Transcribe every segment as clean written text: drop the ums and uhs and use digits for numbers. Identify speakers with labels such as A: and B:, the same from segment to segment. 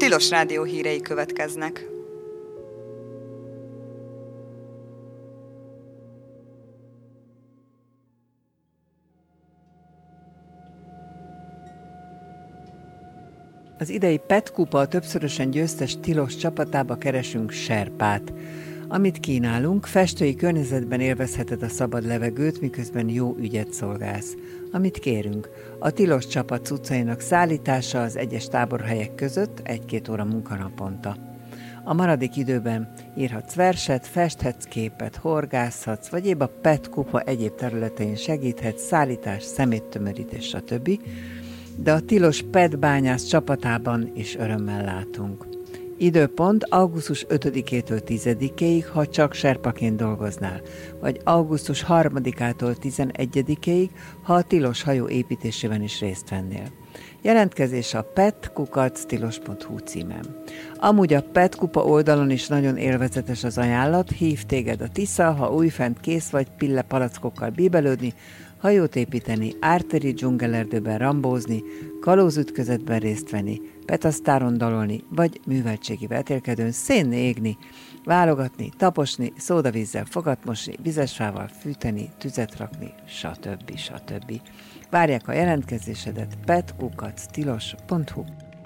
A: Tilos Rádió hírei következnek.
B: Az idei PET kupa többszörösen győztes Tilos csapatába keresünk serpát. Amit kínálunk, festői környezetben élvezheted a szabad levegőt, miközben jó ügyet szolgálsz. Amit kérünk, a Tilos csapat cuccainak szállítása az egyes táborhelyek között 1-2 óra munkanaponta. A maradék időben írhatsz verset, festhetsz képet, horgászhatsz, vagy épp a PET kupa egyéb területein segíthetsz, szállítás, szeméttömörítés, stb., de a Tilos PET bányász csapatában is örömmel látunk. Időpont augusztus 5-től 10-ig, ha csak serpaként dolgoznál, vagy augusztus 3-től 11-ig, ha a Tilos hajó építésében is részt vennél. Jelentkezés a pet@tilos.hu címen. Amúgy a PET kupa oldalon is nagyon élvezetes az ajánlat, hív téged a Tisza, ha újfent kész vagy pille palackokkal bíbelődni, hajót építeni, árteri dzsungelerdőben rambózni, kalózütközetben részt venni, petasztáron dalolni, vagy műveltségi vetélkedőn szénné égni, válogatni, taposni, szódavízzel fogat mosni, vizesfával fűteni, tüzet rakni, stb. Várják a jelentkezésedet pet@tilos.hu.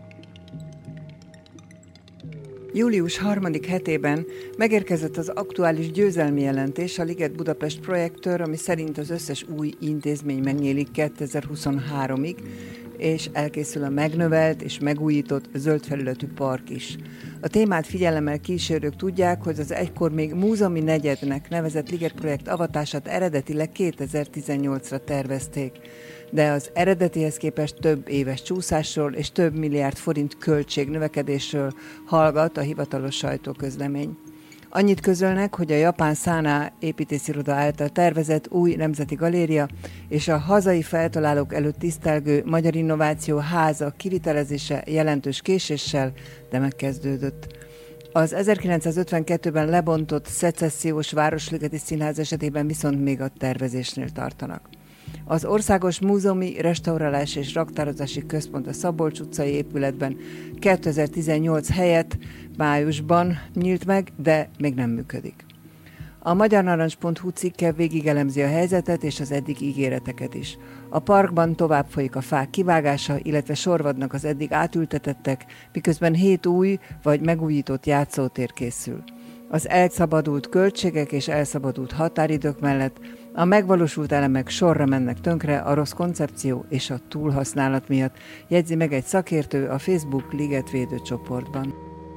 B: Július 3. hetében megérkezett az aktuális győzelmi jelentés a Liget Budapest projektől, ami szerint az összes új intézmény megnyílik 2023-ig, és elkészül a megnövelt és megújított zöld felületű park is. A témát figyelemmel kísérők tudják, hogy az egykor még múzeumi negyednek nevezett Liget projekt avatását eredetileg 2018-ra tervezték, de az eredetihez képest több éves csúszásról és több milliárd forint költségnövekedésről hallgat a hivatalos sajtóközlemény. Annyit közölnek, hogy a japán Sana építésziroda által tervezett új nemzeti galéria és a hazai feltalálók előtt tisztelgő Magyar Innováció Háza kivitelezése jelentős késéssel, de megkezdődött. Az 1952-ben lebontott szecessziós Városligeti Színház esetében viszont még a tervezésnél tartanak. Az Országos Múzeumi Restaurálás és Raktározási Központ a Szabolcs utcai épületben 2018 helyett májusban nyílt meg, de még nem működik. A magyarnarancs.hu cikke végigelemzi a helyzetet és az eddig ígéreteket is. A parkban tovább folyik a fák kivágása, illetve sorvadnak az eddig átültetettek, miközben 7 új vagy megújított játszótér készül. Az elszabadult költségek és elszabadult határidők mellett a megvalósult elemek sorra mennek tönkre a rossz koncepció és a túlhasználat miatt, jegyzi meg egy szakértő a Facebook Ligetvédő csoportban.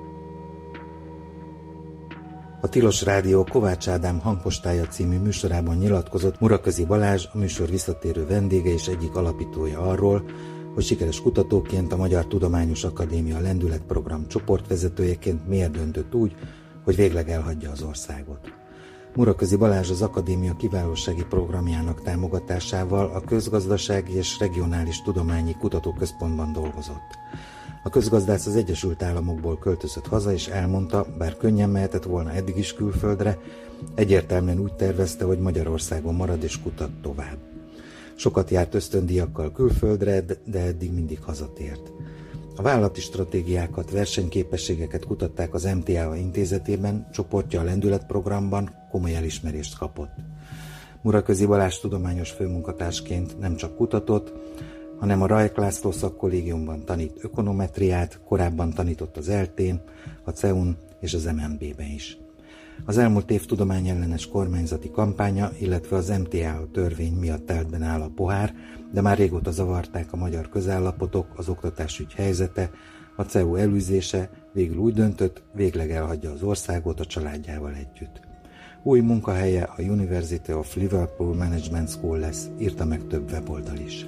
C: A Tilos Rádió Kovács Ádám hangpostája című műsorában nyilatkozott Muraközi Balázs, a műsor visszatérő vendége és egyik alapítója arról, hogy sikeres kutatóként, a Magyar Tudományos Akadémia Lendületprogram csoportvezetőjeként miért döntött úgy, hogy végleg elhagyja az országot. Muraközi Balázs az Akadémia kiválósági programjának támogatásával a Közgazdasági és Regionális Tudományi Kutatóközpontban dolgozott. A közgazdász az Egyesült Államokból költözött haza, és elmondta, bár könnyen mehetett volna eddig is külföldre, egyértelműen úgy tervezte, hogy Magyarországon marad és kutat tovább. Sokat járt ösztöndíjakkal külföldre, de eddig mindig hazatért. A vállalati stratégiákat, versenyképességeket kutatták az MTA intézetében, csoportja a lendületprogramban komoly elismerést kapott. Muraközi Balázs tudományos főmunkatársként nem csak kutatott, hanem a Rajk László szakkollégiumban tanít ökonometriát, korábban tanított az ELTE-n, a CEU-n és az MNB-ben is. Az elmúlt év tudományellenes kormányzati kampánya, illetve az MTA törvény miatt teltben áll a pohár, de már régóta zavarták a magyar közállapotok, az oktatásügy helyzete, a CEU elűzése, végül úgy döntött, végleg elhagyja az országot a családjával együtt. Új munkahelye a University of Liverpool Management School lesz, írta meg több weboldal is.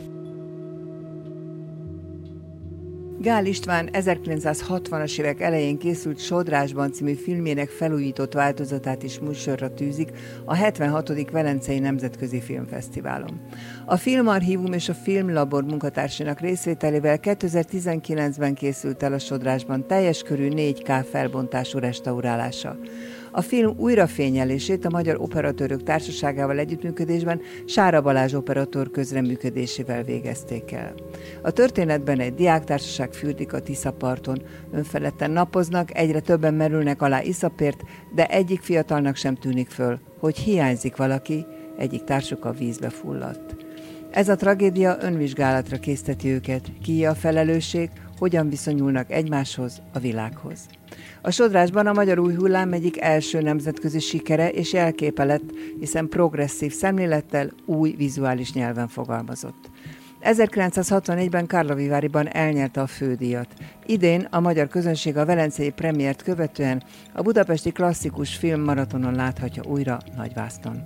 B: Gál István 1960-as évek elején készült Sodrásban című filmjének felújított változatát is műsorra tűzik a 76. Velencei Nemzetközi Filmfesztiválon. A Filmarchívum és a Filmlabor munkatársainak részvételével 2019-ben készült el a Sodrásban teljes körű 4K felbontású restaurálása. A film újrafényelését a Magyar Operatőrök Társaságával együttműködésben Sára Balázs operatőr közreműködésével végezték el. A történetben egy diáktársaság fürdik a Tiszaparton, önfeledten napoznak, egyre többen merülnek alá iszapért, de egyik fiatalnak sem tűnik föl, hogy hiányzik valaki, egyik társuk a vízbe fulladt. Ez a tragédia önvizsgálatra készteti őket, ki a felelősség, hogyan viszonyulnak egymáshoz, a világhoz. A sodrásban a Magyar Új Hullám egyik első nemzetközi sikere és jelképe lett, hiszen progresszív szemlélettel új vizuális nyelven fogalmazott. 1964-ben Karloviváriban elnyerte a fődíjat. Idén a magyar közönség a velencei premiért követően a budapesti klasszikus filmmaratonon láthatja újra nagyvásznon.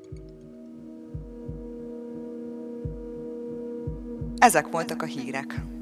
A: Ezek voltak a hírek.